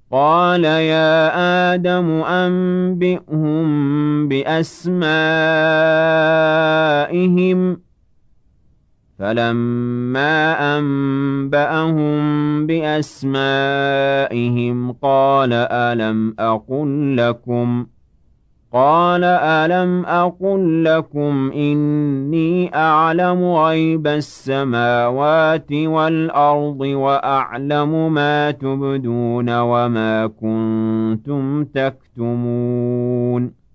قال يا آدم أنبئهم بأسمائهم فلما أنبأهم بأسمائهم قال ألم أقل لكم إني أعلم غيب السماوات والأرض وأعلم ما تبدون وما كنتم تكتمون